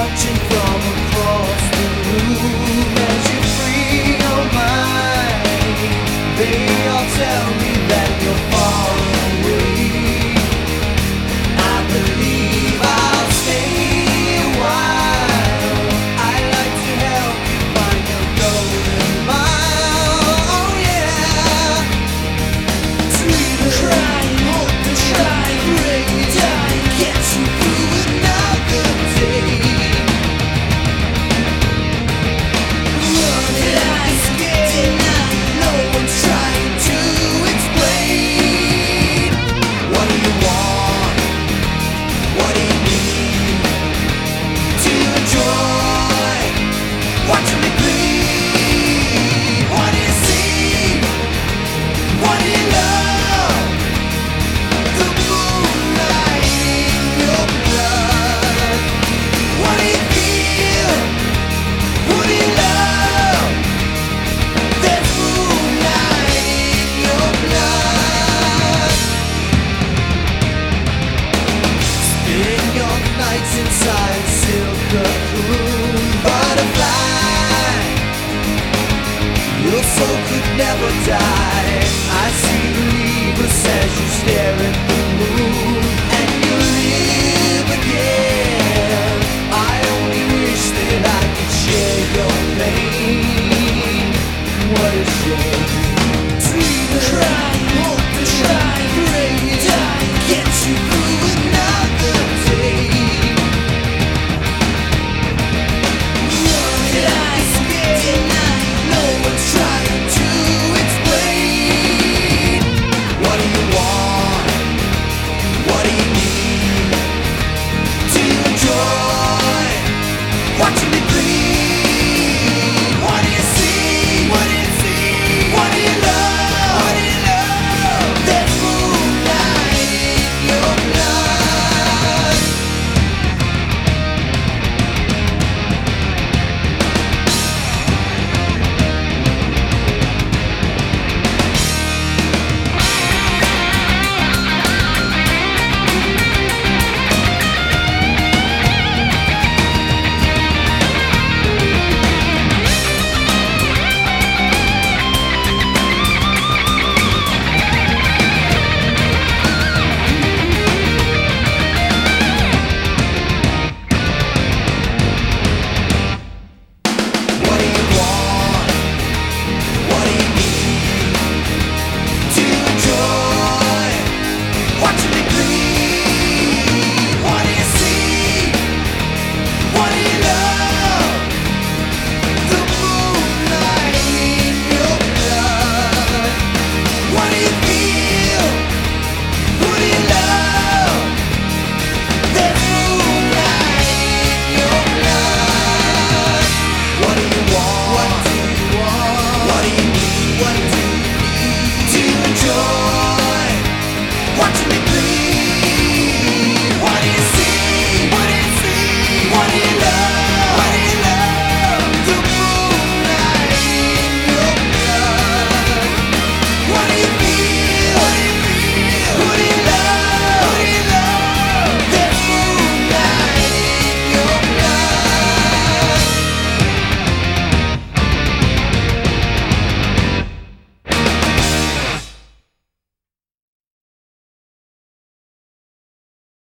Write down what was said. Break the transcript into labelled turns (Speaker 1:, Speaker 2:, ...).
Speaker 1: watching from across the room as you free your mind. They all tell me that you're far away. I believe I'll stay a while. I'd like to help you find your golden mile. Oh yeah. Dream, crying, hope and try, pray, die, get you through another day. Running out, scared, no one's trying to explain. What do you want? What do you need to enjoy? Watching me bleed. What do you see? What do you love? The moonlight in your blood. What do you feel? Who do you love? There's moonlight in your blood. Spend your nights inside silk cocoon, butterfly. Your soul could never die. I see the Libra as you stare